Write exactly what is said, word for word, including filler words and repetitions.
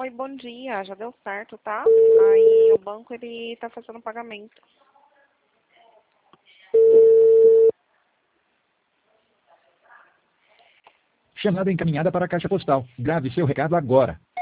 oi, bom dia, já deu certo, tá? Aí o banco, ele tá fazendo pagamento. Chamada encaminhada para a caixa postal. Grave seu recado agora.